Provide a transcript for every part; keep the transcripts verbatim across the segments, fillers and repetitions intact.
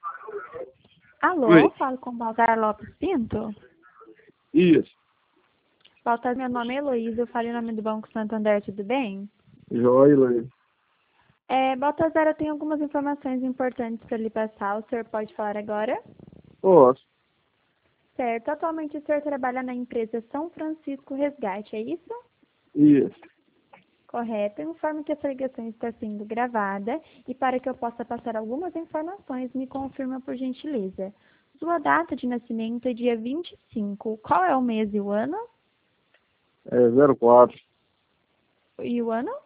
Alô, Oi. falo com Baltar Lopes Pinto. Isso. Baltar, meu nome é Heloísa, eu falo em nome do Banco Santander, tudo bem? Joia, Heloísa. É, Baltazar, eu tenho algumas informações importantes para lhe passar. O senhor pode falar agora? Posso. Certo. Atualmente o senhor trabalha na empresa São Francisco Resgate, é isso? Isso. Correto. Eu informo que essa ligação está sendo gravada e para que eu possa passar algumas informações, me confirma por gentileza. Sua data de nascimento é dia vinte e cinco. Qual é o mês e o ano? É zero quatro. E o ano?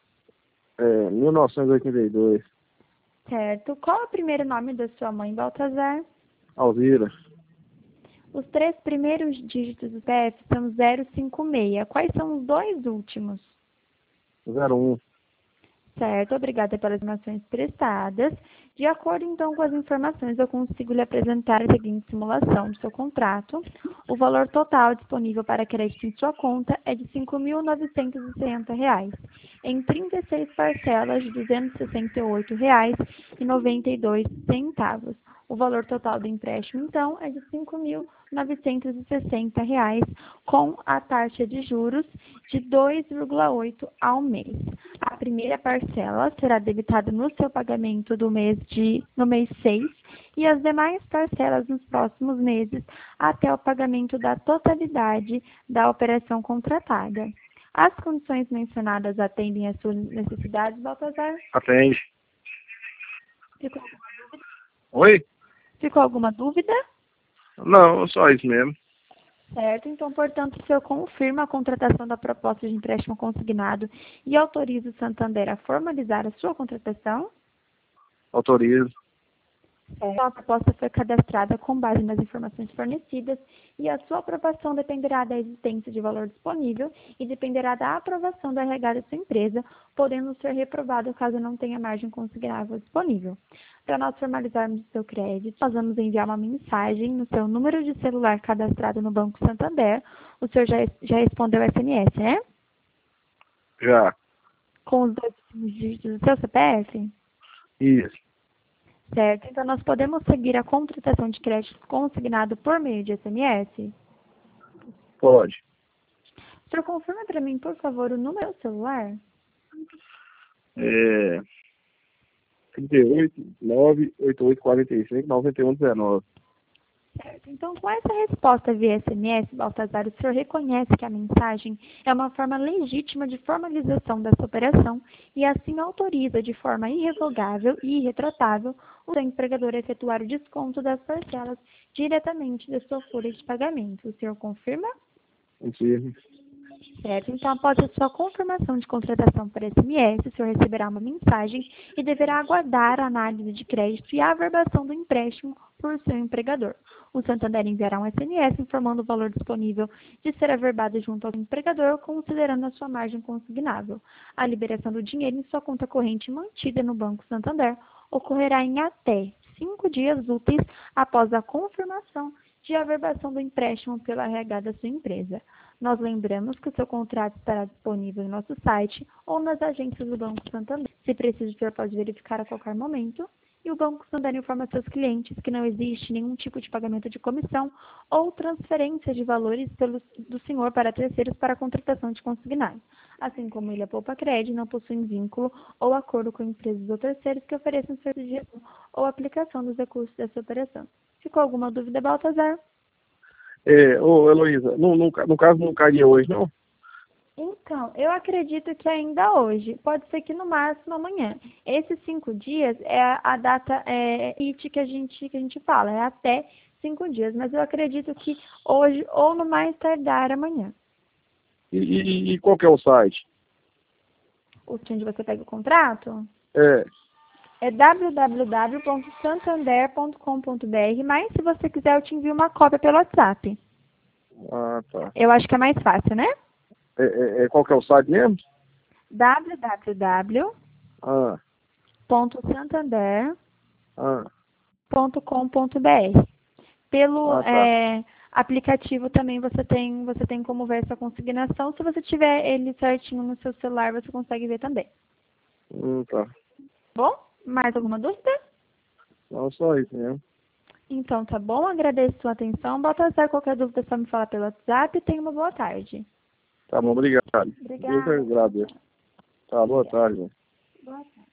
É mil novecentos e oitenta e dois. Certo. Qual é o primeiro nome da sua mãe, Baltazar? Alzira. Os três primeiros dígitos do C P F são zero cinco seis. Quais são os dois últimos? zero um. Certo, obrigada pelas informações prestadas. De acordo, então, com as informações, eu consigo lhe apresentar a seguinte simulação do seu contrato. O valor total disponível para crédito em sua conta é de cinco mil novecentos e sessenta reais, em trinta e seis parcelas de duzentos e sessenta e oito reais e noventa e dois centavos. O valor total do empréstimo, então, é de cinco mil novecentos e sessenta reais, com a taxa de juros de dois vírgula oito ao mês. A primeira parcela será debitada no seu pagamento do mês de, no mês seis e as demais parcelas nos próximos meses até o pagamento da totalidade da operação contratada. As condições mencionadas atendem às suas necessidades, Baltazar? Atende. Ficou, Oi? ficou alguma dúvida? Não, só isso mesmo. Certo, então, portanto, o senhor confirma a contratação da proposta de empréstimo consignado e autoriza o Santander a formalizar a sua contratação? Autorizo. Então, a proposta foi cadastrada com base nas informações fornecidas e a sua aprovação dependerá da existência de valor disponível e dependerá da aprovação da R H da sua empresa, podendo ser reprovado caso não tenha margem consignável disponível. Para nós formalizarmos o seu crédito, nós vamos enviar uma mensagem no seu número de celular cadastrado no Banco Santander. O senhor já, já respondeu S M S, né? Já. Com os dois últimos dígitos do seu C P F? Isso. Certo, então nós podemos seguir a contratação de crédito consignado por meio de S M S? Pode. O senhor confirma para mim, por favor, o número do celular? É trinta e oito, nove oito oito quatro cinco, nove um um nove. Certo, então com essa resposta via S M S, Baltazar, o senhor reconhece que a mensagem é uma forma legítima de formalização dessa operação e assim autoriza de forma irrevogável e irretratável o seu empregador a efetuar o desconto das parcelas diretamente da sua folha de pagamento. O senhor confirma? Confirmo. Certo, então após a sua confirmação de contratação por S M S, o senhor receberá uma mensagem e deverá aguardar a análise de crédito e a averbação do empréstimo por seu empregador. O Santander enviará um S M S informando o valor disponível de ser averbado junto ao empregador, considerando a sua margem consignável. A liberação do dinheiro em sua conta corrente mantida no Banco Santander ocorrerá em até cinco dias úteis após a confirmação de averbação do empréstimo pela R H da sua empresa. Nós lembramos que o seu contrato estará disponível em nosso site ou nas agências do Banco Santander. Se precisa, o senhor pode verificar a qualquer momento. E o Banco Santander informa seus clientes que não existe nenhum tipo de pagamento de comissão ou transferência de valores pelo, do senhor para terceiros para a contratação de consignado. Assim como Ilha Poupa Crédito não possui vínculo ou acordo com empresas ou terceiros que ofereçam serviço de gestão ou aplicação dos recursos dessa operação. Ficou alguma dúvida, Baltazar? É, ô Heloísa, no, no, no caso não cairia hoje, não? Então, eu acredito que ainda hoje, pode ser que no máximo amanhã. Esses cinco dias é a, a data é, limite que a gente que a gente fala, é até cinco dias, mas eu acredito que hoje ou no mais tardar amanhã. E, e, e qual que é o site? O onde você pega o contrato É. é w w w ponto santander ponto com ponto b r, mas se você quiser eu te envio uma cópia pelo WhatsApp. Ah, tá. Eu acho que é mais fácil, né? É, é, é, qual que é o site mesmo? w w w Ah, ponto santander ah, ponto com ponto b r. Pelo ah, tá. é, aplicativo também você tem, você tem como ver essa consignação. Se você tiver ele certinho no seu celular, você consegue ver também. Hum, tá. Bom, mais alguma dúvida? Não, só isso mesmo. Então, tá bom? Agradeço a sua atenção. Bota azar, qualquer dúvida é só me falar pelo WhatsApp e tenha uma boa tarde. Tá bom, obrigado. Deus Obrigada. agradeço. Tá, boa tarde. Boa tarde.